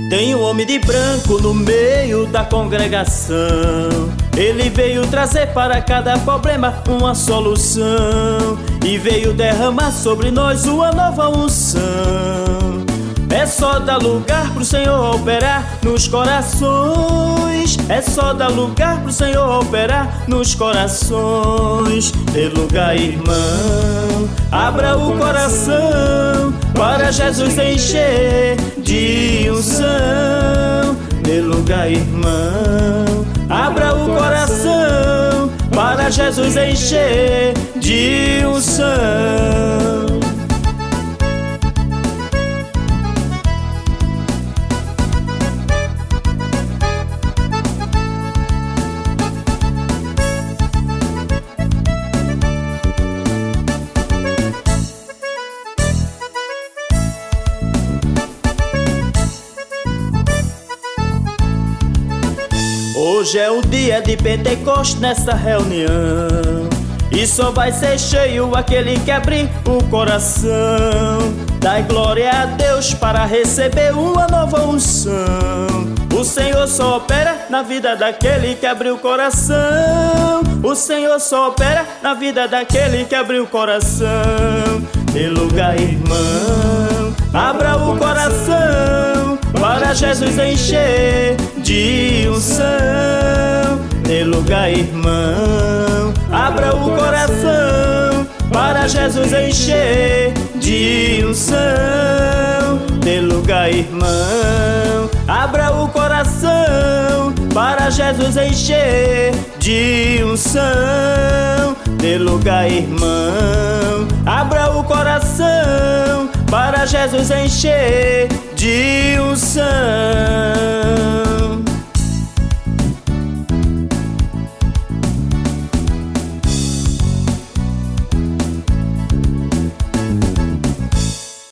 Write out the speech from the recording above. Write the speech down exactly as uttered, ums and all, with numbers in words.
Tem um homem de branco no meio da congregação. Ele veio trazer para cada problema uma solução, e veio derramar sobre nós uma nova unção. É só dar lugar pro Senhor operar nos corações. É só dar lugar pro Senhor operar nos corações. Dê lugar, irmão, abra o coração para Jesus encher de unção. Dê lugar, irmão, abra o coração para Jesus encher de unção. Hoje é o dia de Pentecostes nessa reunião, e só vai ser cheio aquele que abrir o coração. Dai glória a Deus para receber uma nova unção. O Senhor só opera na vida daquele que abriu o coração. O Senhor só opera na vida daquele que abriu o coração. Dê lugar, irmão, abra o coração para Jesus encher de unção. Dê lugar, irmão, abra o coração para Jesus encher de unção. Dê lugar, irmão, abra o coração para Jesus encher de unção. Dê lugar, irmão, abra o coração para Jesus encher de unção.